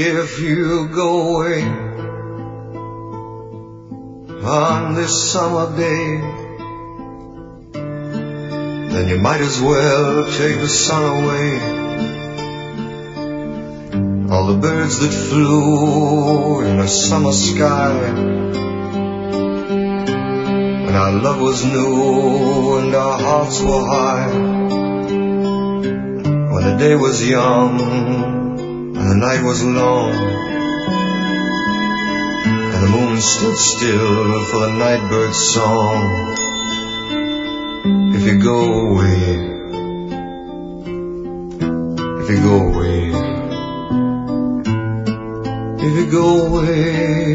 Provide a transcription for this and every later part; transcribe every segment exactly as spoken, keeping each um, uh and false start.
If you go away on this summer day, then you might as well take the sun away. All the birds that flew in a summer sky, when our love was new and our hearts were high, when the day was young and the night was long, and the moon stood still for the nightbird's song. If you go away, if you go away, if you go away,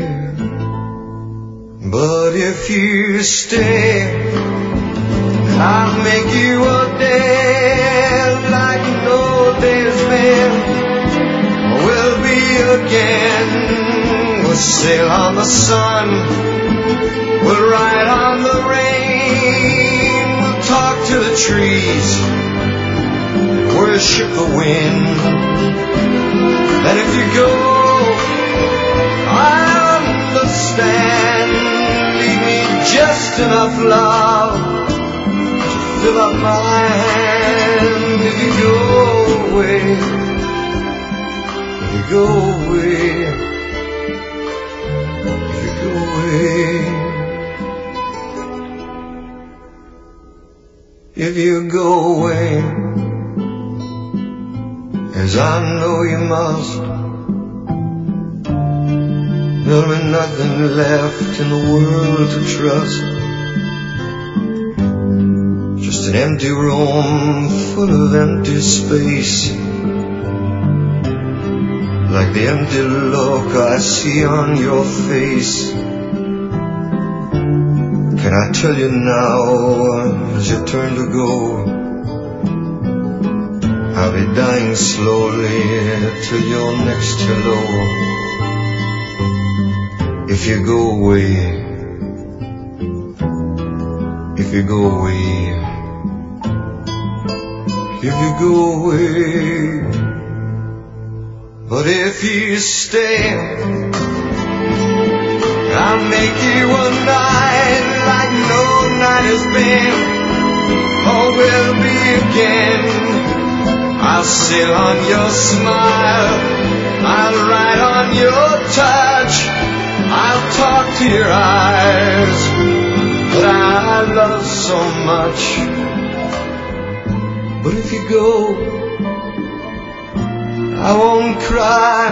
but if you stay, I'll make you a day like no day's been. We'll be again, we'll sail on the sun, we'll ride on the rain, we'll talk to the trees, worship the wind. And if you go, I understand, leave me just enough love to fill up my hand. If you go away, if you go away, if you go away, if you go away, as I know you must, there'll be nothing left in the world to trust. Just an empty room full of empty space, like the empty look I see on your face. Can I tell you now, as you turn to go, I'll be dying slowly till your next hello. If you go away, if you go away, if you go away, but if you stay, I'll make you a night like no night has been. Oh, we'll be again, I'll sail on your smile, I'll ride on your touch, I'll talk to your eyes that I love so much. But if you go, I won't cry.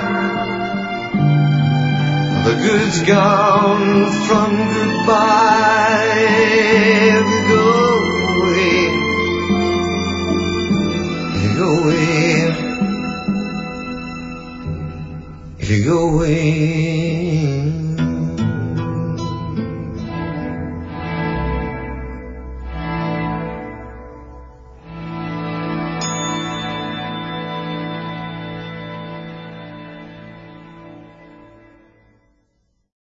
The good's gone from goodbye. If you go away, if you go away, if you go away.